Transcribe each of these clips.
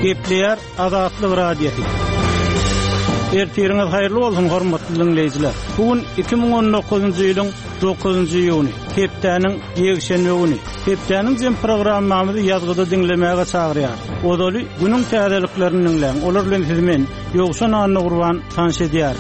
Gepleyer Azatlyk Radiosu. Ertiriniz hayırlı bolsun hormatly dinleyijiler. Bugün 2019-njy ýylyň 9-njy ýuny, hepdeniň ýekşenbe güni. Hepdeniň jem programmamyzy ýazgyda dinlemäge çagyrýar. Odaly günüň täzeliklerini dinleň. Olar bilen sizmen ýogşan anly gurban tanış edýär.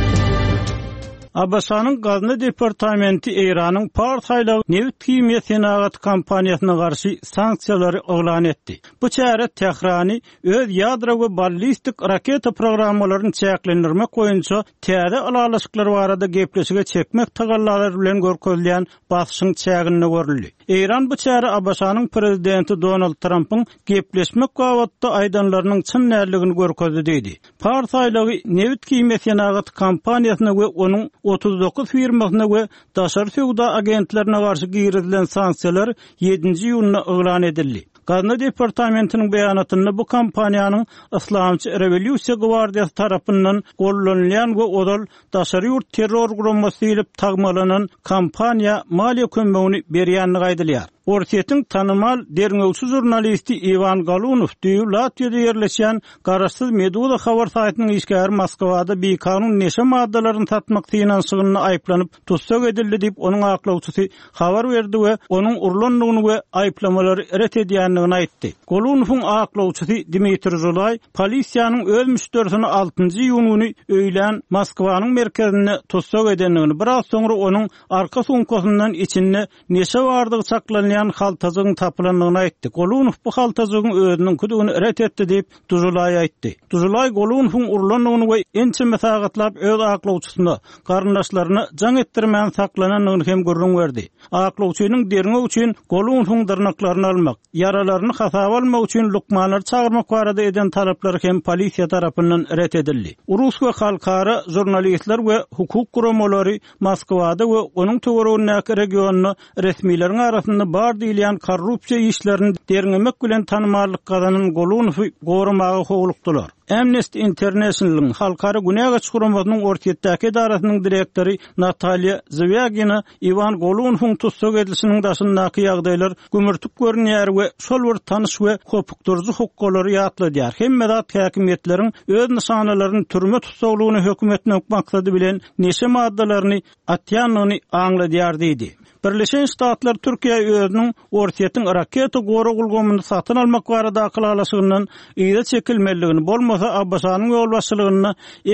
Abbasanyň Gazna departamenti Eýranyň Partaýlyk neft kimýa senagat kampaniýasyna garşy sanksiýalary oglan etdi. Bu çäre Tehrany öz ýadro we ballistik raketa programmalaryny çäklendirmek boýunça täze alalaşyklar barada gepleşige çekmek tagallary bilen görkezilýän basyşyň çägini görüldi. Eýran bu çäre Abbasanyň prezidenti Donald Trump'yň gepleşmek gawatda aýdanlarynyň çyn näligini görkezdi dedi. Partaýlyk neft kimýa senagat kampaniýasyna we onuň 39 firmasyna we daşary sowda agentlerine garşy girilen sanksiýalar 7-nji ýylyna oglan edildi. Gazna departamentiniň beýanatynda bu kampaniýanyň Islamçy Rewolýusiýa gwardiýasy tarapyndan gollanylýan we odal daşary ýurt terror gurulmasy diýilip tagmalanan kampaniýa maliýe kömegini berýänligi aýdylýar. Ortiýetiň tanymal derňewçi jurnalisti Ivan Galunow Latviýada ýerleşýän Garaşsyz Meduza habar saýtynyň işgäri Moskwada beýkanun neşe maddalaryny satmak synanyny aýplanyp tutsak edildi diýip onuň aklawçysy habar berdi we onuň urlanlygyny we aýplamalary ret edýänligini aýtdy. Galunowyň aklawçysy Dmitri Zulay polisiýanyň öz müşterisini 6-njy ýuny öýlän Moskwanyň merkezine tutsak edenligini, biraz soňra onuň arka sumkasyndan içinde neşe bardygy çaklanan haltazygyň tapylanlygyny aýtdy. Galunow bu haltazygyň özüniň küdügini ret etdi diýip Duzulay aýtdy. Duzulay Galunowyň urlanlygyny we ençe mesagatlap öz aklawçysyna, garyndaşlaryna jaň etdirmän saklananlygyny hem görüň berdi. Aklawçynyň derňe üçin Galunowyň dyrnaklaryny almak, yaralaryny hasaba almak üçin lukmanlar çagyrmak barada eden talaplary hem polisiýa tarapyndan ret edildi. Urus we halkara jurnalistler we hukuk guramalary Moskwada we onuň töweregindäki regionuny resmiýlerin arasynda bar diýilýän korrupsiýa işlerini derňemek bilen tanymallyk gazanan Galunowy gorumagy howlukdylar. Amnesty International'ın halkara günäge çykyrmasynyň ortiýetdäki edarasynyň direktori Natalya Zvyagina Ivan Galunowyň tutsak edilişiniň daşyndaky ýagdaýlar gümürtük görünýär we şol bir tanyş we hopukdurjy hukuklary ýatladýar. Hemme zat häkimetleriň öz nişanalaryny türme tutsaklygyny hökm etmek maksady bilen neşe maddalaryny atýanlygyny aňladýar diýdi. Birleşen Ştatlar Türkiýe özüniň ortiýetiň raketa gorugulgyny satyn almak barada aklalaşygyndan ýa çekilmeligini bolmasa Abbasanyň ýolbaşçylygyny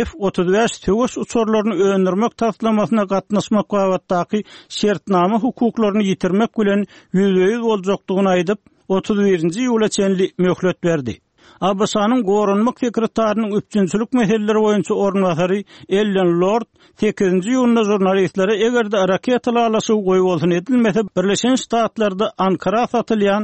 F-35 töwüş uçurlaryny öňdirmek taslamasyna gatnaşmak wagtdaky şertnama hukuklaryny ýitirmek bilen ýüzüýüz boljakdygyny aýdyp 31-nji ýyla çenli möhlet berdi. Abbasanyň gorunmak sekretarynyň üçinçilik meseleleri boýunça ornwasary Ellen Lord 8-nji ýylda jurnalistlere egerde raketalar alaşy goýup bolsun edilmese Birleşen Ştatlarda Ankara satylýan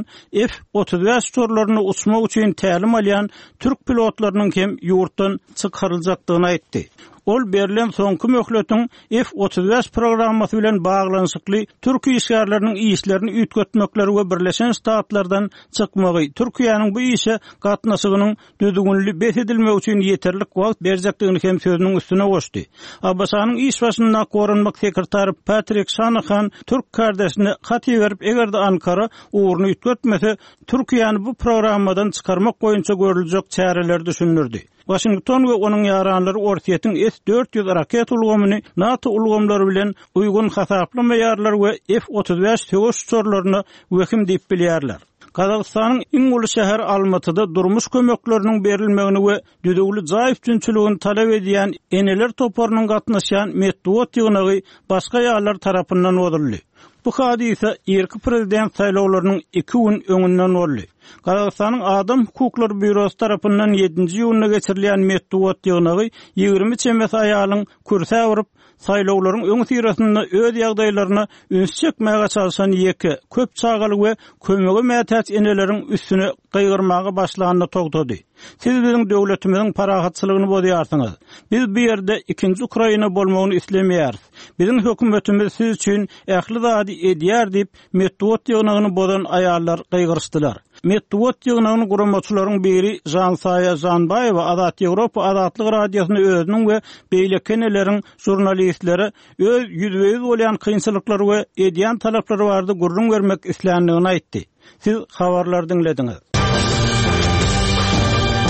F-35 uçurlaryny uçmak üçin tälim alýan türk pilotlarynyň hem ýurtdan çykaryljakdygyny aýtdy. Ol berilen soňky möhletiň F-35 programmasy bilen baglanyşykly Türkiýe işgärleriniň işlerini üýtgetmekleri we Birleşen Ştatlardan çykmagy, Türkiýanyň bu işe gatnaşygynyň düzgünli besedilmek üçin ýeterlik wagt berjekdigini hem sözüniň üstüne goşdy. Abbasanyň iş başynda gorunmak sekretary Patrick Shanahan Türk kardeşine hat berip egerde Ankara uğurunu üýtgetmese Türkiýany bu programmadan çykarmak boýunça görüljek çäreler düşünürdi. Washington we onuň ýaranlary ortiýetiň S-400 raket ulgamyny NATO ulgamlary bilen uýgun hasaply meýarlar we F-35 töwüş uçurlaryny wehim diýip bilýärler. Kazakstanyň iň uly şäher Almatyda durmuş kömekleriniň berilmegini we düdügli jaý üçinçiligini talap edýän eneler toparynyň gatnaşýan Medwed ýygyny başga ýarlar tarapyndan öldürildi. Bu hadise ýerki prezident saýlawlarynyň 2 gün öňünden boldy. Kazakstanyň Adam Hukuklary Bürosu tarapyndan 7-nji ýylyna geçirilýän Medwed ýygyny 20 çemesi aýalyň kürse awryp saýlawlaryň öňü sirasynda öz ýagdaýlaryna üns çekmäge çalışan ýeki köp çagaly we kömegi mätäç eneleriň üstüne gaýgyrmagy başlanyna togdady. Siz biziň döwletimiziň parahatçylygyny bozýarsyňyz. Biz bu ýerde ikinji Ukraina bolmagyny islemýäris. Biziň hökümetimiz siz üçin ähli zady edýär diýip Medwed ýygyny bozan aýallar gaýgyrşdylar. Medwed ýygynyň guramaçylaryň biri Jansaya Janbayewa Azat Ýewropa Azatlyk radiosyny özüniň we beýlekeneleriň jurnalistleri öz ýüzüýüz bolýan kynçylyklary we edýän talaplary bardy gurrun bermek islendigini aýtdy. Siz habarlar dinlediňiz.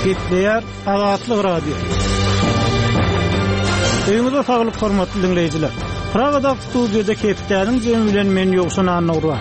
Gepleýär Azatlyk radio. Öňüňizde saglyk hormatly dinleýijiler. Pragada studiýada Keptäniň jemi bilen men ýoksun anagura.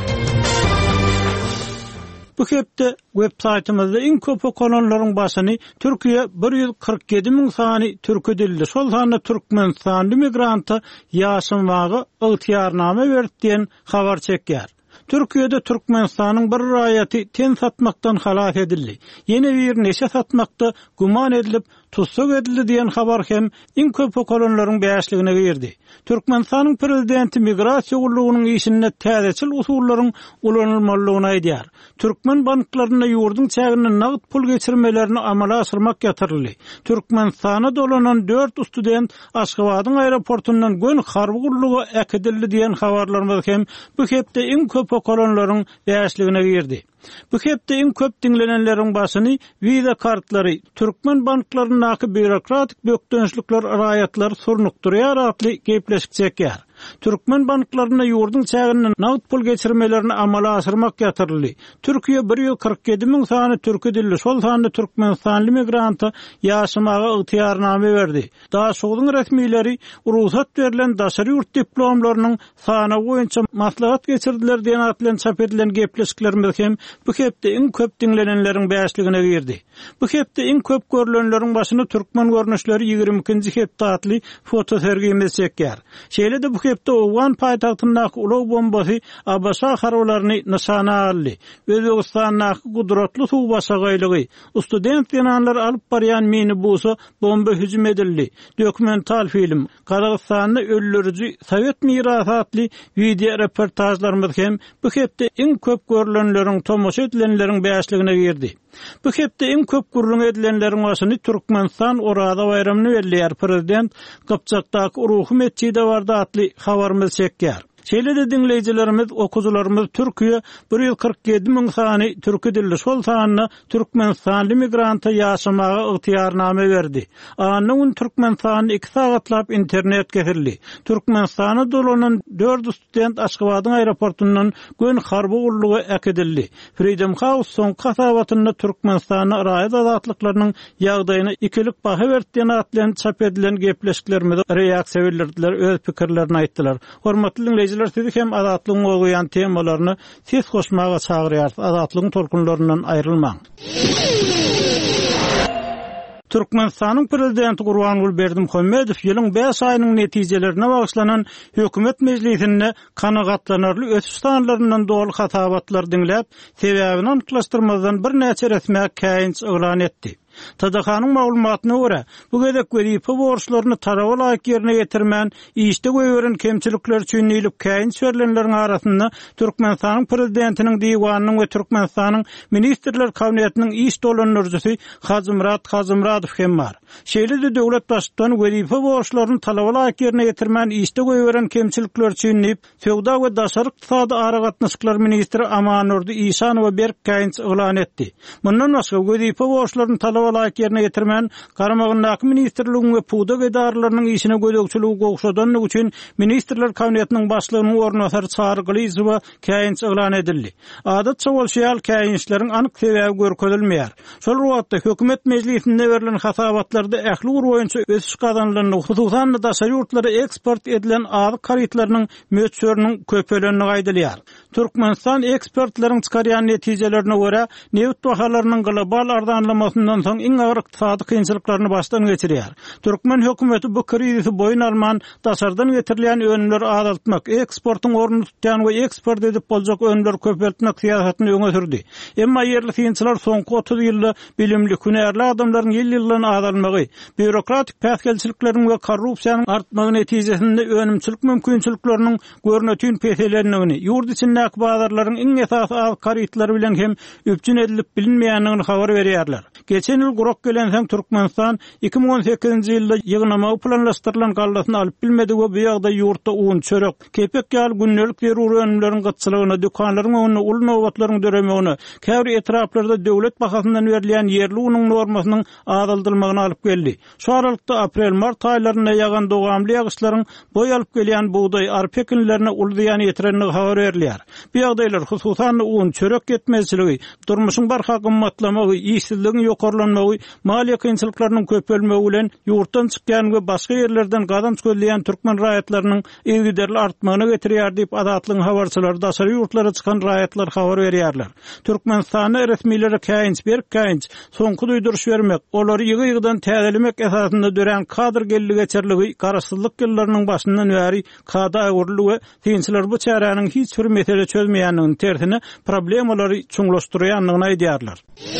Bu hepde web saytymyzda iň köp okunanlaryň başyny Türkiýe 147.000 sany türkü dilli. Şol sany Türkmenistanly migranta ýaşamagy ygtyýarname berdiýen habar çekýär. Türkiýede Türkmenistanyň bir raýaty ten satmakdan halat edildi. Ýene bir neçe satmakda guman edilip tutsak edildi diýen habar hem iň köp okunanlaryň bäşligine girdi. Türkmenistanyň prezidenti migrasiýa gullugynyň işine täzeçil usullaryň ulanylmalygyny aýdýar. Türkmen banklaryna ýurdun çägini nagd pul geçirmelerini amala asyrmak ýatyrly. Türkmenistana dolanan 4 student Aşgabatyň aeroportundan gön harby gullugy äkedildi diýen habarlar hem bu hepde iň köp okunanlaryň bäşligine girdi. Bu hepde iň köp dinlenenleriň başyny viza kartlary, Türkmen banklarynyňky bürokratik bökdönçlikler raýatlar surnukdurýar atly gepleşik çekýär. Türkmen banklaryna ýurdun çägini nagd pul geçirmelerini amala asyrmak ýatyrly. Türkiýe 147.000 sany türkü dilli, şol sany Türkmenistanly migranta ýaşamagy ygtyýarname berdi. Daha şoňyň resmiýetleri ruhsat berilen daşary ýurt diplomlarynyň sany boýunça maslahat geçirdiler diýen atlan çap edilen gepleşikler hem bu hepde iň köp dinlenenleriň bäşligine girdi. Bu hepde iň köp görülenleriň başyna Türkmen görnüşleri 22-nji hepde atly foto sergimiz çekýär. Şeýle de bu hepde Owgan paýtagtyndaky ulug bombasy Abaşa harwlaryny nişana aldy. Özbegistanyň gudratly suw başagaýlygy, student ýananlar alyp barýan minibusa bomba hüjüm edildi. Dokumental film, Kazakstanyň öldürüji Sowet mirasy atly video reportajlarymyz hem bu hepde iň köp görülenleriň tomoşa edilenleriň bäşligine girdi. Bu hepde iň köp gurrun edilenleriň başyny Türkmenistan orada bayramyny belleýär. Prezident Gapçakdaky Ruhy mesçide barda atly habarymyz çekýär. Şeýle de dinleýijilerimiz, okuwçylarymyz Türkiýe 147.000 sany türkü dilli, şol sanyna Türkmenistanly migranta ýaşamagy ygtyýarname berdi. Anyň Türkmenistanyň 2 sagatlap internet getirildi. Türkmenistana dolanan 4 student Aşgabatyň aeroportundan gön harby gullugy äkedildi. Freedom House soň kasabatyna Türkmenistanyň raýat azatlyklarynyň ýagdaýyna ikilik baha berdiýen atlan çap edilen gepleşiklerimiz reaksiýa bildirdiler, öz pikirlerini aýtdylar. Hormatly dinleýijiler, sizi hem azatlygyň goýan temalaryny ses goşmaga çagyrýar. Azatlygyň tolkunlaryndan aýrylmaň. Türkmenistanyň prezidenti Gurbanguly Berdimuhammedow ýylyň 5 aýynyň netijelerine bagyşlanan hökümet mejlisinde kanagatlanarly ötüş sanlaryndan dolu hatabatlar dinläp, sebäbini anyklaşdyrmazdan bir näçe resmi käýinç oglan etdi. Tadakanyň maglumatyna görä, bu gedek wezife borçlaryny taraba laýyk ýerine getirmän, işde göýüren kemçilikler üçin ýylyp käýinç verilenleriň arasynda Türkmenistanyň prezidentiniň diwanynyň we Türkmenistanyň ministrler kabinetiniň iş dolanjysy Hazymradow hem bar. Şeýle de döwlet başçysynyň wezife borçlaryny talaba laýyk ýerine getirmän, işde göýüren kemçilikler üçin ýylyp Sowda we daşary ykdysady aragatnaşyklar ministri Amanurdy Işanow berk käýinç oglan etdi. Mundan başga wezife borçlaryny laýyk ýerine getirmän, garamagyndaky ministrligiň we puda edaralarynyň işine gödökçiligi gowşadanlyk üçin ministrler kabinetiniň başlygynyň ornasary çağryglyjyba käýinç oglan edildi. Adatça bolşýal käýinçleriň anyk sebäbi görkezilmeýär. Şol wagtda hökümet mejlisinde berilen hasabatlarda ähli gur boýunça ösüş gazanylanyny, hususan daşary ýurtlara eksport edilen azy karytlarynyň möçöriniň köpelenini gaýdylýar. Türkmenistan ekspertleriň çykarýan netijelerine görä, neft bahalarynyň global ardanlamasyndan soň iň agyr ykdysady kynçylyklaryny başdan geçirýär. Türkmen hökümeti bu krizisi boyun alman, daşardan getirilýän önümleri azaltmak, eksportyň ornuny tutýan we eksport edip boljak önümleri köpeltmek siýasatyny öňe sürdi. Emma ýerli kynçylar soňky 30 ýylda bilimli, hünärli adamlaryň ýyl-ýyldan azalmagy, bürokratik päsgelçilikleriň we korrupsiýanyň artmagy netijesinde önümçilik mümkinçilikleriniň görnetýän peselendigini, ýurt içindäki bazarlaryň iň esasy az karytlary bilen hem üpçün edilip bilinmeýändigini habar berýärler. Geçen ýyl gurak gelenseň Türkmenistan 2018-nji ýylda ýygnamagy planlaşdyrylan gallasyny alyp bilmedi we bu ýagda ýurtda un, çörek, kepek ýaly günnelik zeruri önümleriň gytçylygyna, dükanlaryň önüne ul nowbatlaryň döremegine, käbir etraplarda döwlet bahasyndan berilýän ýerli unyň normasynyň azaldylmagyna alyp geldi. Şu aralykda aprel-mart aýlaryna ýagan dowamly ýagyşlaryň boý alyp gelýän buğday, arpa ekinlerine ulduyan ýetirenligi habar berilýär. Bu ýagdaýlar hususan un, çörek yetmezçiligi, durmuşyň barha gymmatlamagy, işsizligiň ýokarlan ýaşanmagy, maliýe kynçylyklarynyň köpelmegi bilen ýurtdan çykýan we başga ýerlerden gadan çöldüýän türkmen raýatlarynyň ýygyderli artmagyna getirýär diýip adatlyň habarçylary daşary ýurtlara çykan raýatlar habar berýärler. Türkmenistany resmiýleri Kayns soňky duýduruş bermek, olary ýygy-ýygydan täzelemek esasynda dören kadr gelli geçerligi garaşsyzlyk ýyllarynyň başyndan bäri kada aýgyrlyk we kynçylar bu çäranyň hiç bir mesele çözmeýändigini tersine problemalary çoňlaşdyrýanlygyny aýdýarlar.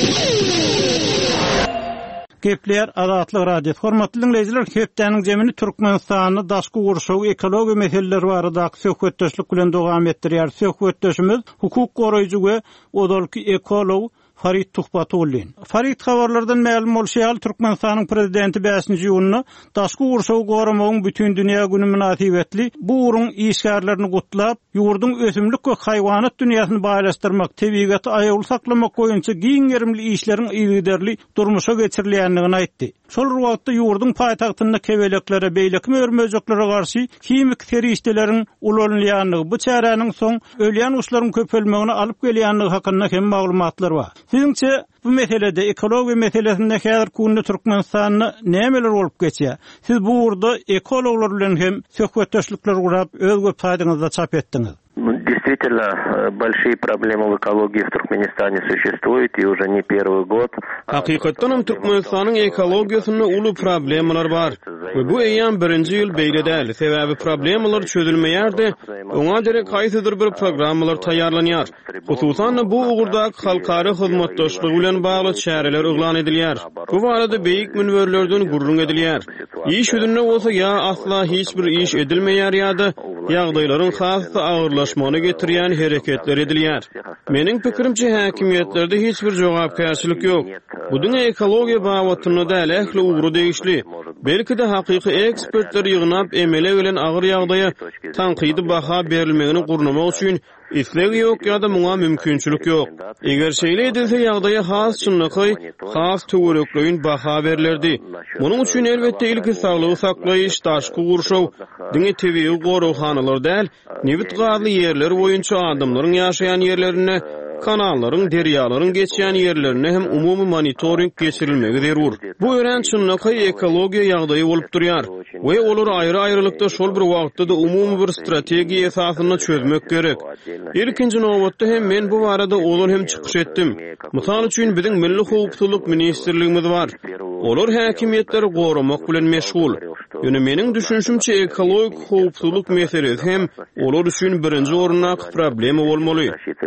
Gepler Adatlyk radio. Hormatly dinleýijiler, hepdeniň jemini Türkmenistanyny daşky gurşaw ekologiýa meseleleri barada söhbetdeşlik bilen dowam etdirýär. Söhbetdeşimiz hukuk goraýjy we odalky ekolog Farid Tuhbatullin. Farid habarlardan ma'lum bolýar, Türkmenistanyň prezidenti 5-nji ýylyny daşky gurşaw goramagyň bütün dünýä güni münasibetli bu urun işgärlerini gutlap, ýurdun ösümlik we haýwanat dünýäsini baýlaşdyrmak, tebigaty aýaly saklamak boýunça giň gerimli işleriň ýygyderli durmuşa geçirilýändigini aýtdy. Şol wagtda ýurdun paýtagtynda kebeleklere, beýleki örmejekleri garşy kimik ferişdeleriň ulanylýanlygy, bu çäranyň soň ölýän uşlaryň köpelmegine alyp gelýänligi hakynda hem maglumatlar bar. Siziňçe bu meselede ekologiýa meselesinde häzir kundy Türkmenistanyny nämeler bolup geçýär? Siz bu urda ekologlar bilen hem söhbetdeşlikler gurap öz websaýtyňyzda çap etdiňiz. Действительно, большие проблемы в экологии в Туркменистане существуют, и уже не первый год. Hakykatdan Türkmenistanyň ekologiýasynda uly problemler bar. We bu eýan birinji ýyl beýle däl. Sebäbi problemler çözülmeýärdi. Oňa gerek haýsydyr bir programmalar taýýarlanýar. Hususan bu ugurda halkary hyzmatdaşlygy bilen bagly çäreler eglan edilýär. Bu barada beýik münwerlerden gurrun edilýär. İş ýüzünde bolsa ýa asla hiç bir iş edilmeýär ýa-da ýagdaýlaryň hasy agyrlaşmagyna getirýän hereketler edilýär. Meniň pikirimçe häkimiýetlerde hiç bir jogapkärçilik ýok. Budyň ekologiýa bawatyny da ähli ugru degişli. Belki de hakyky ekspertler ýygnap emele bilen agyr ýagdaýa tanqydy baha berilmegini gurnamak üçin isleg ýok ýa-da muňa mümkinçilik ýok. Eger şeýle edilse ýagdaýa has çynlyky, has töwerekligiň baha berilerdi. Munyň üçin elbetde ilki saglygy saklaýyş, daşky gurşaw, diňe tebii gorowhanalar däl, nebit garly ýerler boýunça adamlaryň ýaşaýan ýerlerine, kanalların, deryaların geçýän ýerlerine hem umumy monitoring geçirilmegi zerur. Bu ören çynlyky ekologiýa ýagdaýy bolup durýar we olar aýry-aýrylykda şol bir wagtda da umumy bir strategiýa esasyna çözmek gerek. İlkinji nowatda hem men bu barada olar hem çykyş etdim. Mysal üçin biziň Milli Howpsuzlyk ministrligimiz bar. Olar häkimiýetleri goramak bilen meşgul. Ýöne meniň düşünşümçe ekologik howpsuzlyk meselesi hem olar üçin birinji orundaky problema bolmaly.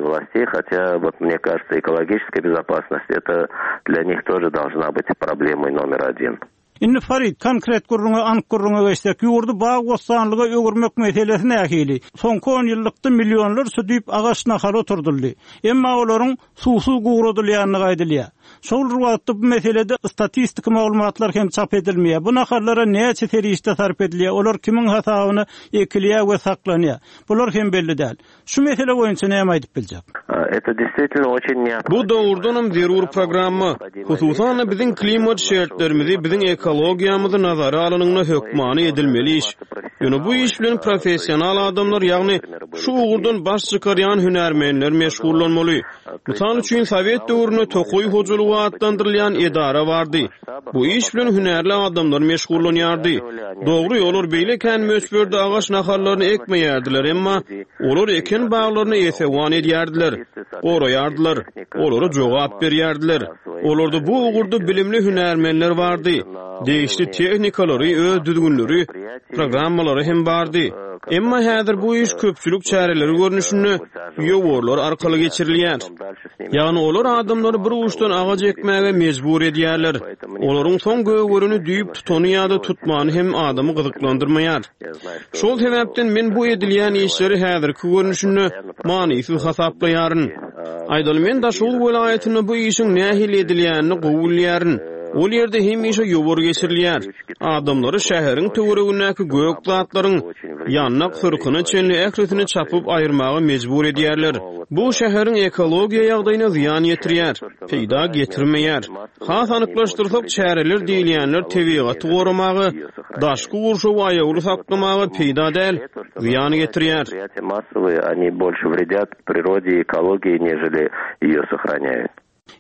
Вот мне кажется, экологическая безопасность это для них тоже должна быть проблемой номер один. Indi Farid, konkret gurruna, ank gurruna geçsek, ýurdu bağ gostanlyga ögürmek meselesi nähili. Soňky 10 ýyllikda milyonlar südüp agaç nahara oturdyldy. Emma olaryň susuz gurudylýanyny aýdylýar. Şol wagtda bu meselede statistik maglumatlar hem çap edilmeýär. Bu naharlara näçe terişde sarp edilýär? Olar kimin hasabyny ekilýär we saklanýar? Bular hem belli däl. Şu mesele boýunça näme aýdyp biljek? Это действительно очень необходимо. Bu dowrdanam zerur programma. Hususan biziň klimat şertlerimizi, biziň ekologiýamyzy nazara alanyňyna hökmany edilmeli iş. Ýöne bu iş bilen professional adamlar, ýagny şu ugurdan baş çykarýan hünärmenler meşgullanmaly. Mysal üçin Sowet döwründe tokoy hojalygy adlandyrylýan edara bardy. Bu iş bilen hünärli adamlar meşgullanýardy. Dogry olar beýleken mösberde agaç naharlaryny ekmeýärdiler, emma olar eken baglaryny esewan edýärdiler. Oraýardylar, olary jogap berýärdiler. Olarda bu ugurda bilimli hünärmenler bardy. Değişli tehnikalary, öz düzgünleri, programmalary hem bardy. Emma häzir bu iş köpçülük çäreleri görnüşinde ýowarlar arkaly geçirilýär. Ýagny olar adamlary bir uçdan agaç ekmäge mejbur edýärler. Olaryň soň göwürüni düýüp tutany ýa-da tutmany hem adamy gyzyklandyrmaýar. Şol sebäpden men bu edilýän işleri häzirki görnüşinde manysyz hasaplaýaryn. Aýdaly men da şol welaýatyny bu işiň nähil edilýänini gowulýaryn. Ol ýerde hemişe ýowar geçirilýär. Adamlary şäheriň töweregindäki gök zatlaryň ýanyna fyrkyny çenli ähretini çapyp aýyrmagy mejbur edýärler. Bu şäheriň ekologiýa ýagdaýyna ziýan ýetirýär, peýda getirmeýär. Has anyklaşdyrsak çäreler diýilýänler tebigaty goramagy, daşky gurşaw aýagy saklamagy peýda däl, ziýan getirýär. Массовые, они больше вредят природе и экологии, нежели её сохраняют.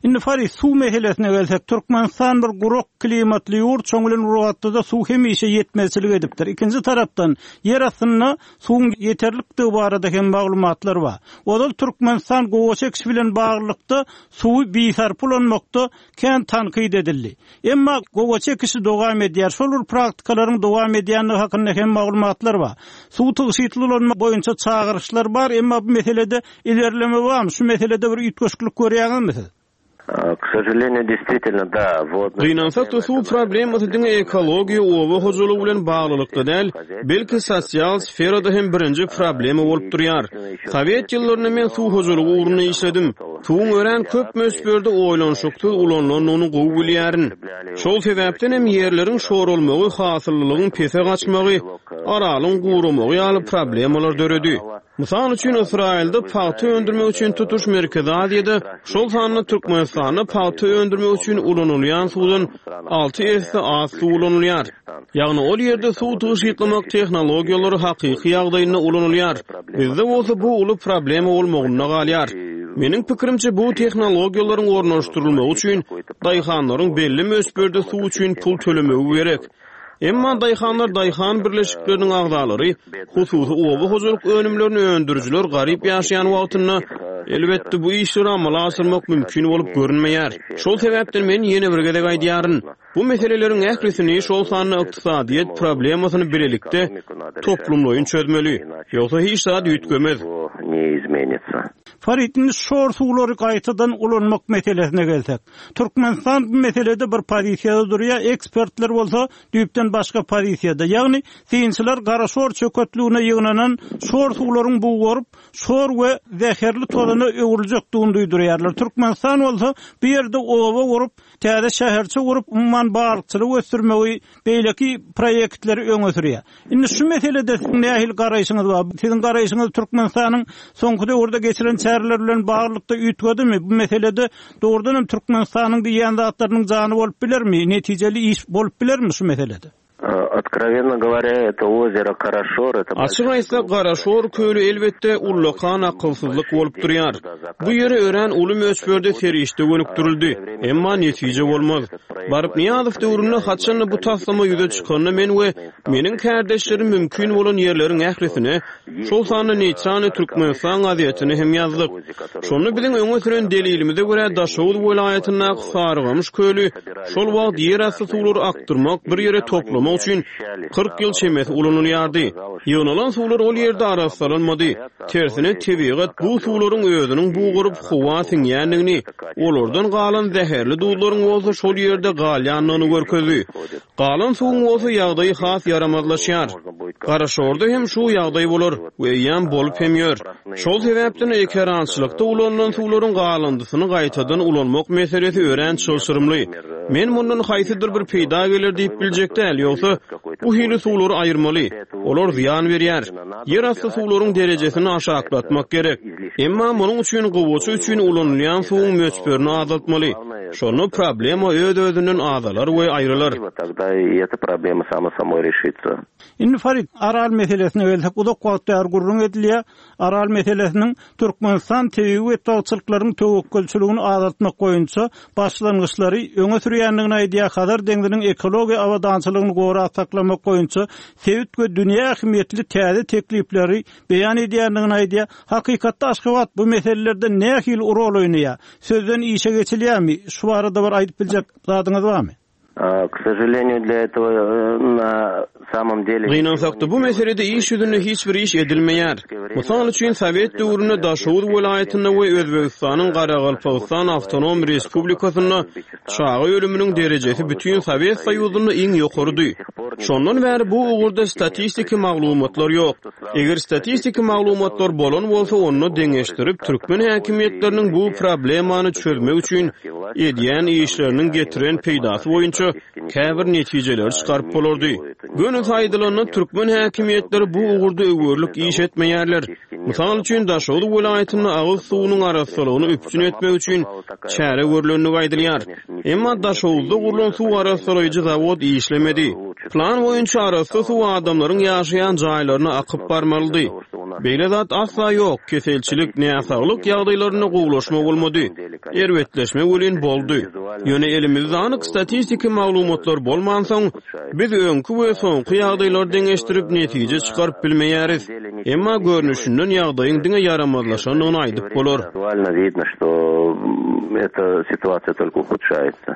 Indi Farid su meselesine gelsek, Türkmenistan bir guruk klimatly ýurt çoňulyň ruhatda su hemişe yetmezçilik edipdir. İkinji tarapdan yer astyna suwun yeterlikdigi barada hem maglumatlar bar. Odal Türkmenistan gowa çekiş bilen baglykda suwy biçar pulanmakda kän tanqid edildi. Emma gowa çekişi dowam edýär. Şol praktikalarym dowam edýänligi hakynda hem maglumatlar bar. Suw tygyşytlylygyny boýunça çağırışlar bar, emma bu meselede ilerleme barmy? Şu meselede bir ýetgeşiklik görýärmiňiz? К сожалению, действительно, да. Gynansak da su problematynyň ekologiýa owa hojulugy bilen baglylykda däl, belki sosial sferada hem birinji problema bolup durýar. Sowet ýyllaryna men su hojulugy uruny işledim. Suwun ören köp mösberde oýlanşykdy, ulanlan onu gowy bilýärin. Şol sebäpden hem ýerleriň şorulmagy, hasyllygyň pese gaçmagy, aralyň guramagy ýaly problemalar döredi. Mysal üçin Israilde paýty öndürmek üçin tutuş merkezi adydy. Şol sanyny Türkmenistanda paýty öndürmek üçin ulanylýan suwdan 6 esde az suw ulanylýar. Ýagny ol ýerde suw tygyşytlamak tehnologiýalary hakyky ýagdaýyna ulanylýar. Bizde bolsa bu uly problema bolmagyna galýar. Meniň pikirimçe bu tehnologiýalaryň ornaşdyrylmagy üçin daýhanlaryň belli mösberde suw üçin pul tölemegi gerek. Emma daýhan birleşikleriniň agdalary, hususy owa hojuluk önümlerini öndürüjiler garyp ýaşaýan wagtynda elbetde bu işleri amala asyrmak mümkin bolup görünmeýär. Şol sebäpden men ýene bir gezek aýdýaryn. Bu meselelerin ählisini şol sanyny ykdysadyýet problemasyny bilelikde toplumlaýyn çözmeli. Ýogsa hiç zat ýetgemez. Faridin şor suwlary gaýtadan ulanmak meselesine gelsek. Türkmenistan bu meselede bir pozisiýada durýar, ekspertler bolsa düýpden başga pozisiýada. Ýagny synçylar gara şor çökötligine ýygnanan şor suwlaryň bu gorup, şor we zäherli tolany öwüljekdigini duýdurýarlar. Türkmenistan bolsa bu ýerde owa gorup, täze şäherçe gorup, umman barçylyk ösdürmegi beýleki proýektleri öňe sürýär. Indi şu meselede nähil garaýşyňyz bar? Siziň garaýşyňyz Türkmenistanyň soňky döwürde geçiren çäreler bilen baglykda üýtgedimi? Bu meselede doğrudan Türkmenistanyň diýen zatlarynyň jany bolup bilermi? Netijeli iş bolup bilermi şu meselede? Откровенно говоря, это озеро Карашор, это... Açyk aýtsak, Garaşor kölü elbetde ullakan akylsyzlyk bolup durýar. Bu ýere ören uly mösberde serişde gönükdirildi. Emma netije bolmaz. Baryp Niýazow döwründe haçanly bu taslama ýüze çykanyny men we meniň kärdeşlerim mümkin bolan ýerleriň ählisine şol sanyny neçany Türkmenistan gazetini hem ýazdyk. Şonu bilen öňe süren delilimize görä Daşowut welaýatyna sarygymyş kölü şol wagt ýer asty suwlary aktyrmak bir ýere toplamak üçin 40 ýyl çemet ulanylýardy. Ýygynalan suwlar ol ýerde araslanmady. Tersine tebigat bu suwlaryň özüniň buğurup howa siňýänligini, olardan galan zäherli duýlaryň bolsa şol ýerde galýanlygyny görkezdi. Galan suwun bolsa ýagdaýy has yaramazlaşýar. Garaşorda hem şu ýagdaý bolar we ýan bolup hem ýör. Şol sebäpden ekerançylykda ulanlan suwlaryň galandysyny gaýtadan ulanmak meselesi ören çylşyrymly. Men mundan haýsydyr bir peýda gelir diýip biljekde äl ýogsa bu hili suwlary aýyrmaly. Olar ziýan berýär. Yer asty suwlaryň derejesini aşaklatmak gerek. Emma munyň üçin gowaçy üçin ulanýan suwun möçberini azaltmaly. Şonu problema öz-özünden azalar we aýrylar. Тогда и эта проблема сама собой решится. Indi Farid, Aral meselesine gelsek, uzak wagtlar gurrun edilýär. Aral meselesiniň Türkmenistan tebi we tawçylyklaryň töwekkülçiligini azaltmak goýunça başlangyçlary öňe sürýändigini aýdýar. Hazır deňdiriň ekologiýa awadançylygyny gowra saklamak goýunça Sewit we dünýä ähmiýetli täze teklipleri beýan edýändigini aýdýar. Hakykatda Aşgabat bu meselelerde nähil rol oýnaýar? Sözden işe geçilýärmi? Şu arada bir aýdyp biljek zadyňyz barmy? К сожалению, для этого на samym dele Gynansak bu meselede iş ýüzünde hiç bir iş edilmeýär. Mysal üçin Sowet döwründe Daşowut welaýatyna we Özbegistanyň Garagalpagystan Awtonom Respublikasyna çağı ölüminiň derejesi bütün Sowet Soýuzyny iň ýokarydy. Şondan bäri bu ugurda statistiki maglumatlar ýok. Eger statistiki maglumatlar bolan bolsa onu deňeşdirip türkmen häkimetleriniň bu problemany çözmek üçin edýän işleriniň getiren peýdasy boýunça käbir netijeler çykaryp bolardy. Gönül saýdylanyň türkmen häkimetleri bu ugurda öwürlük iş etmeýärler. Mysal üçin Daşowut welaýatyny agyz suwunyň araslygyny üpçün etmek üçin çäre görülenligi aýdylýar. Emma Daşowutda gurulan suw araslygyjy zawod işlemedi. Plan boýunça arasly suw adamlaryň ýaşaýan jaýlaryna akyp barmalydy. Beýle zat asla ýok. Keselçilik, näsaglyk ýagdaýlaryna gowlaşma bolmady. Erwetleşme welin boldy. Ýöne elimizde anyk statistiki maglumatlar bolmansaň, biz öňkü we soňky ýagdaýlary deňeşdirip netije çykaryp bilmeýäris. Emma görnüşinden ýagdaýyň diňe yaramazlaşanyny aýdyp bolar. Визуально видно, что эта ситуация только ухудшается.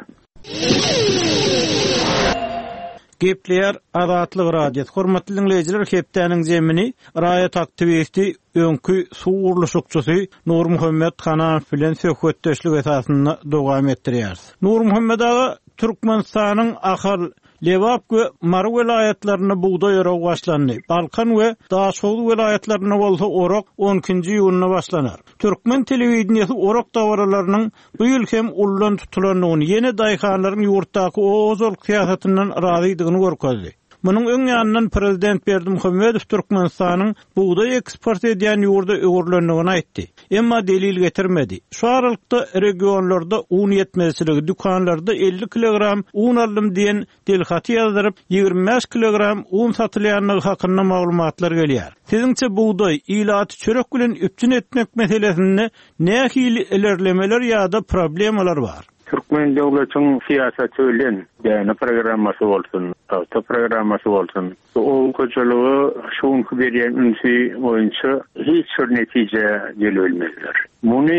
Gepler Azatlyk radiosu. Hormatly dinleyijiler, hepdeniň jemini raýat aktivisti öňkü suwurluşykçysy Nur Muhammed Hanan bilen söhbetdeşlik esasynda dowam etdirýär. Nur Muhammed aga Türkmenistanyň Ahal, Lewap we Mary vilayatlaryna buğday ýaragy başlandy. Balkan we Daşoğlu vilayatlaryna bolsa orak 12-nji ýylyna başlanar. Türkmen telewizionyasy orak dawaralarynyň bu ýyl hem ullan tutulanyny, ýene daýhanlaryň ýurtdaky ozallyk syýasatynyň razydygyny görkezdi. Munyň öň ýanyndan prezident Berdimuhammedow Türkmenistanyň buğday eksport edýän ýurda öwürlendigini aýtdy. Emma delil getirmedi. Şu aralykda regionlarda un ýetmezligi, dukanlarda 50 kilogram un aldım diýen delhaty ýazdyryp 25 kilogram un satylýanlygy hakynda maglumatlar gelýär. Siziňçe buğday ilaty çörek bilen üpçün etmek meselesinde nähili ilerlemeler ýa-da problemalar bar? Türkmen devletinin siyaseti ölen, yani programması olsun, avto programması olsun. O kocalığı şunku veriyen ünsi boyunca hiç bir netice gelmezler. Bunu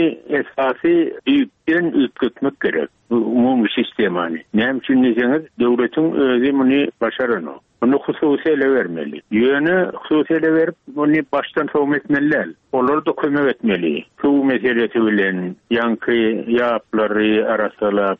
esası büyükten ürkütmek gerek. Umum sistem hani. Ne için diyeceğiniz, devletin özü bunu başarını. Bunu hususiyele vermeli. Yönü hususiyele verip bunu baştan savunma etmeliler. Onları da kömek etmeli. Su meselesi bilen yankı yapıları arasılap,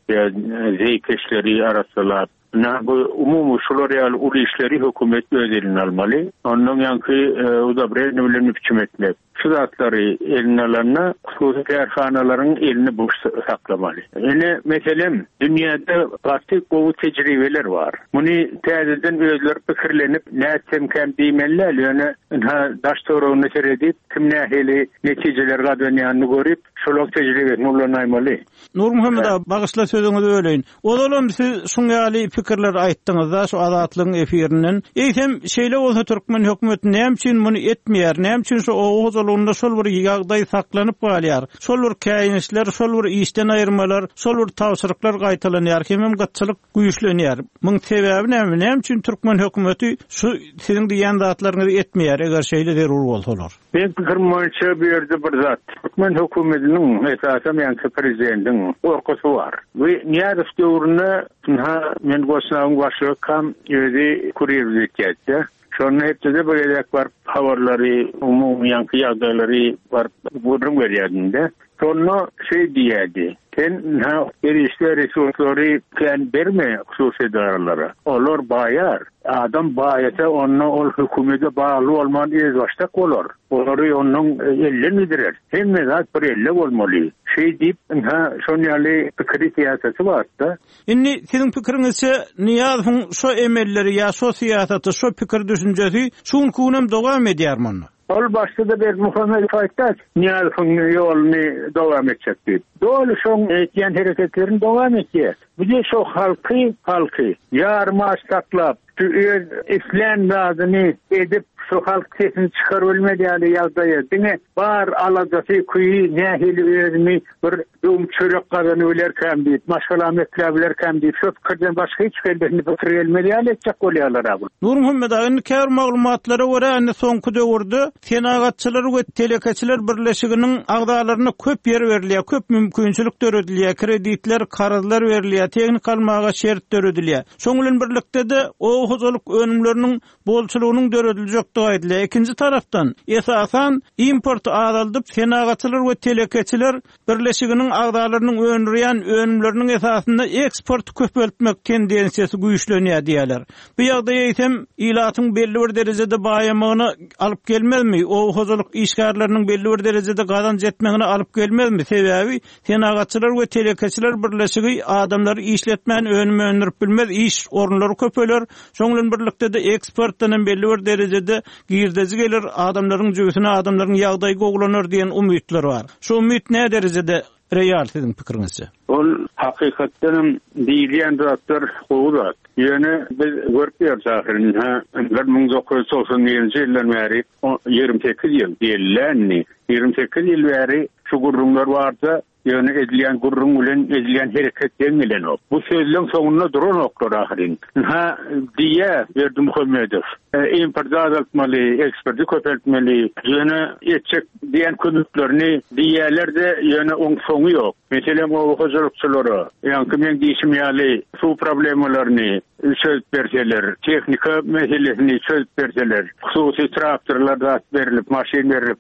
zeykeşleri arasılap, bu umum şular ulu işleri hükümet özelini almalı. Onun yankı uzabre nüvlerini biçim etmek. Şu zatları eline alanına hususi kerhanaların elini boş saklamalı. Yine meselem dünyada artık bu tecrübeler var. Bunu tezeden özler fikirlenip ne etsem kem deymeliler. Yani daş toruğunu seyredip kim neheli neticeler kadınyanını görüp şolak tecrübesini kullanaymalı. Nur Muhammed abi, bağışla sözünüzü öyleyin. Olalım siz şungali fikirler ayttınız da şu azatlygyň efirinden. Eýsem şeýle bolsa Türkmen hökümeti näme üçin bunu etmeýär? Näme üçin şu owuzalygynda şol bir ýagdaý saklanyp galýar? Şol bir käýinişler, şol bir işden aýyrmalar, şol bir tawsyryklar gaýtalanýar, hem gatçylyk güýçlenýär. Muň sebäbi näme? Näme üçin Türkmen hökümeti şu siziň diýen zatlaryňy etmeýär eger şeýle zerur bolsalar? Ben fikirmçe bir ýerde bir zat. Türkmen hökümetiniň esasy ýa-da prezidentiň korkusy var. We niýe döwründe men goşnagyň başlygy kam ýözi kurýerlik etdi. Şonu hepsinde böyle var, havarları, umum yankı ýagdaýlary var, burun berýärinde. Sonra diýerdi. Sen erişler resursları plan verme hususi idarelara. Olur bayar. Adam bayata onunla ol hükümete bağlı olman iz baştak olur. Onları onun elle midirer. Hem mezat bir elle olmalı. Deyip şonyali fikri siyaseti var da. Inni sizin fikrinizse Niyaz'ın şu emelleri ya şu siyaseti, şu fikir düşüncesi şun kunum dowam edýärmi? Ol başta bir Muhammed Faytaş Niyaz'ın yolunu devam edecekti. Doğru şon etyen hareketlerini devam edecek. Bu da şu halkı yarma saklap, İslam adını edip şu halk sesini çıkarılmadı yani ýagdaýa. Dine bar alacası kuyu nehili özmi bir çörek kadını ölerken deyip, maşgala mekteblerken deyip, şu fikirden başka hiç felbesini bitirilmedi yani etcek olyalar abi. Nur Muhammed ağın kär maglumatlara göre anne sonku döwürde senagatçylar we telekaçylar birleşiginiň agdalaryna köp yer berilýär, köp mümkinçilik döredilýär, kreditler, karazlar berilýär, teknik almaga şert döredilýär. Şoň bilen birlikde de o hozalyk önümleriniň bolçulugynyň döredilýär. İkinci taraftan esasan import azaldyp senagatçylar we telekaçylar birleşiginiň agdalarynyň öňürýän önümleriniň esasynda eksport köpeltmek tendensiýasy güýçlenýär diýerler. Bu ýagdaýa ýetem ilatyň belli bir derejede baýamagyny alyp gelmezmi? O hozalyk işgärleriniň belli bir derejede gazanç etmegine alyp gelmezmi? Sebäbi senagatçylar we telekaçylar birleşigi adamlary işletmän önüme öňürüp bilmez, iş orunlary köpeler. Şoň bilen birlikde de eksportdan belli bir derejede girdezi gelir, adamlaryň jüýsüne, adamlaryň ýagdaýy goglanır diýen umytlar bar. Şu umyt ne derejede real sizin pikirinizce? Ol hakykatdan diýilýän zatlar gowulat. Ýöne biz görýärmiz ahyryny 1990-njy ýyldan bäri 28 ýyl diýilýänni 28 ýyl bäri şu gurrunlar barda ýöne edilýän gurrun bilen edilýän hereketden bilen ok. Bu sözleň soňuna duran oklar ahyryn. Diýe Berdi Muhammedow import azaltmaly, eksporty köpeltmeli, ýöne etçek diýen köpüklerini diýerlerde ýöne oň soňu ýok. Meselem o hozurlukçulara, ýa-ni men diýişim ýaly su problemalaryny çözüp berseler, teknika meselesini çözüp berseler, hususy traktorlar da berilip, maşin berilip,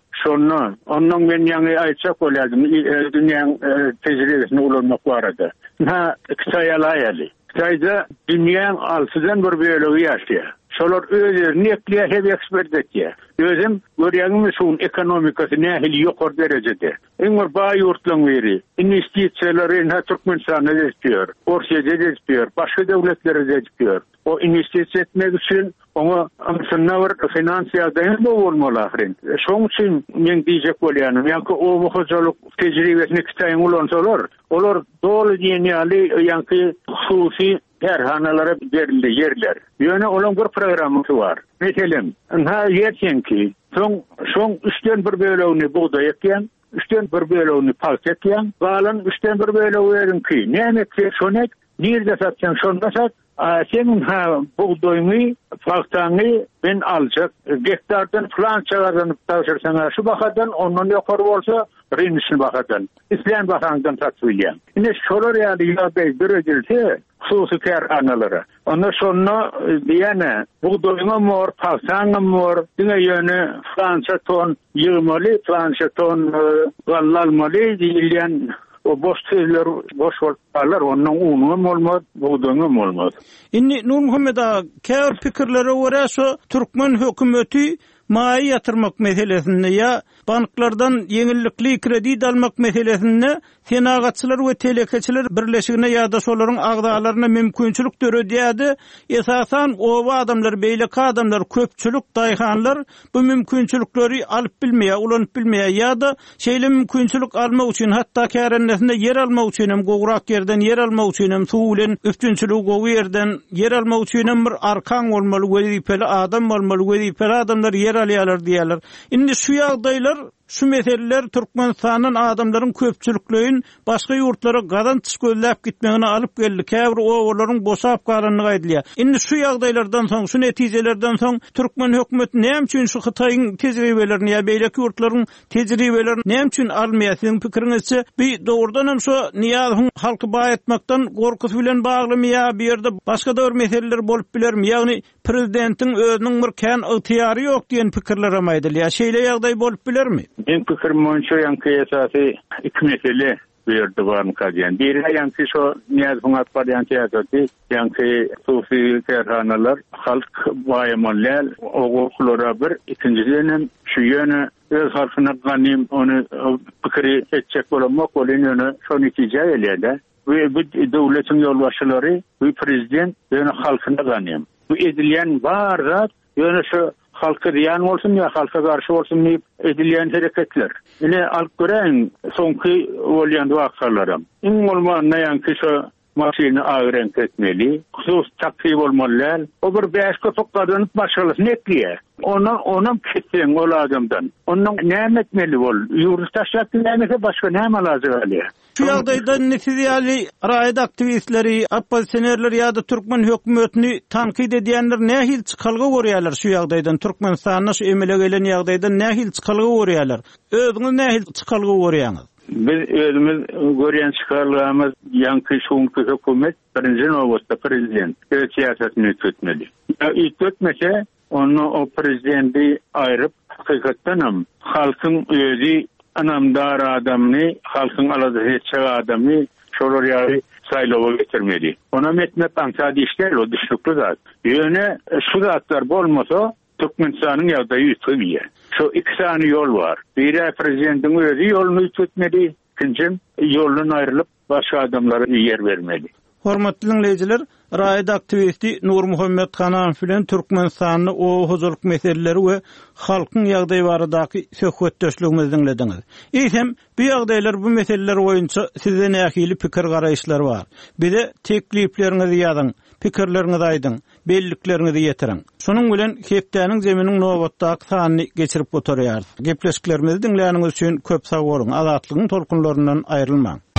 ondan men ýa-ni aýtjak bolardım, dünýäň tejribesini ulanmak barada. Kitaýalaýaly. Kitaýda dünýäň alsydan bir bölegi ýaşaýar. Şolar özlerini ekliye hep ekspert etdiler. Özüm görýäňim şuň ekonomikasy nähili ýokary derejede. Eňer baý ýurtlaryň beri investisiýalary Türkmenistana etdiler, Orşeýde etdiler, başga döwletlere etdiler. O investisiýa etmek üçin ona amsynna bir finansiýal daýan bolmaly ahyryn. Şoň üçin men diýjek bolýanym, ýa-ni o hojalyk tejribesini kitaýan ulansalar, olar dolu diýenýäli ýa-ni hususy terhanalara berildi yerler. Ýöne olan bir programy var. Meselem, ýetkenki, şoň üçden bir bölegini buğday ekýän, üçden bir bölegini palç ekýän, galan üçden bir bölegi berinki. Näme etdi şonek? Nirde satsan şonda sat. Senin buğdayını, palçany ben aljak. Gektardan falan çagardan taşırsan şu bakadan ondan ýokary bolsa rinisini bakadan. İslam bakandan tatwilýän. Ine şolar ýaly ýa-da bir edilse hususy terhanalara. Onda şonu diýene buğdaýyna mor, palçanyna mor, diňe ýöne Fransa ton ýygmaly, Fransa ton gallalmaly diýilýän o boş sözler, boş wagtlar ondan unuňam bolmaz, buğdaýyňam bolmaz. Inni Nur Muhammed ağa, käbir pikirlere görä şu Türkmen hökümeti maýy ýatyrmak meselesinde ýa banklardan yeňillikli kredit almak meselesinde senagatçylar we telekeçiler birleşigine ýa-da şolaryň agdalaryna mümkinçilik döredýärdi. Esasan o adamlar, beýleki adamlar, köpçülük daýhanlar bu mümkinçilikleri alyp bilmeýär, ulanyp bilmeýär ýa-da şeýle mümkinçilik almak üçin hatda kärennesinde yer almak üçin hem gowrak yerden yer almak üçin hem suw bilen üstünçilik gowy yerden yer almak üçin bir arkan bolmaly, wezipeli adam bolmaly, wezipeli adamlar yer alýarlar diýerler. Indi şu ýagdaýlar, şu meseleler Türkmenistanyň adamlaryň köpçüliklerin başga ýurtlara gazanç gözläp gitmegine alyp geldi. Käbir owlaryň boşap galanlygy aýdylýar. Indi şu ýagdaýlardan soň, şu netijelerden soň Türkmen hökümeti näme üçin şu Hytaýyň tejribelerini ýa beýleki ýurtlaryň tejribelerini näme üçin almaýar? Siziň pikirinizçe bir dogrudan hem şu niýazyň halky baý etmekden gorkusy bilen baglymy ýa bir ýerde başga da bir meseleler bolup bilermi? Ýagny prezidentiň özüniň bir kän ygtyýary ýok diýen pikirler hem aýdylýar. Şeýle ýagdaý bolup bilermi? Ben pikirim boýunça ýa-ni esasy iki mesele berdi barmy kadýan. Biri ýa-ni şu Niýaz Atbaryan teatry, ýa-ni sufi terhanalar, halk baýamanlar, ogulara bir, ikincisi şu ýöne öz halkyna ganym onu pikiri etjek bolmak bolany şonu netije elýär. Bu döwletiň ýolbaşçylary, bu prezident ýöne halkyna ganym. Bu edilýän bar zat ýöne şu halka diýen bolsun ýa halka garşy bolsun diýip edilýän hereketler. Ine alyp göreň soňky bolýan wagtlarym. Iň bolmanda ýa-ni şu maşyny aýran etmeli, husus takip bolmaly. O bir 5 köpeklerden başgalasy netliýär. Ona ketsen ol adamdan. Ondan näme etmeli bol? Ýurtdaşlar näme başga näme lazım bolýar? Şu ýagdaýda netiýeli raýat aktivistleri, oppositsionerler ýa-da Türkmen hökümetini tanqid edýänler nähil çykalgy görýärler şu ýagdaýdan? Türkmenistanyň şu emele gelen ýagdaýda nähil çykalgy görýärler? Özüňiz nähil çykalgy görýäňiz? Biz özümüz görýän çykalygymyz ýa-ni şuňky hökümet birinji nowatda prezident siýasatyny ýetmeli. Ýetmese onu o prezidenti aýryp hakykatdan halkyň özü anamdar adamny, halkyň aladyçy adamny şolar ýaly saýlawa getirmeli. Ona metmek ansady işler o düşükli zat. Ýöne şu zatlar bolmasa Türkmenistanyň ýagdaýy ýetmeli. Şu iki sany ýol bar. Biri prezidentiň özü ýoluny ýetmeli, ikinji ýolundan aýrylyp başga adamlara yer bermeli. Hormatly dinleyijiler, raýat aktivisti Nur Muhammed Hanan bilen Türkmenistanyň o huzurluk meseleleri we halkyň ýagdaýy baradaky söhbetdeşligimizi dinlediňiz. Eýsem, bu ýagdaýlar, bu meseleler boýunça sizden nähili pikir garaýşlar bar. Bize tekliplerinizi ýazyň, pikirlerinizi aýdyň, belliklerinizi ýetirin. Şonuň bilen hepdäniň zeminiň nobatdaky sanyny geçirip oturýar. Gepleşiklerimizi dinläniňiz üçin köp sag bolun. Azatlygyň tolkunlaryndan aýrylmaň.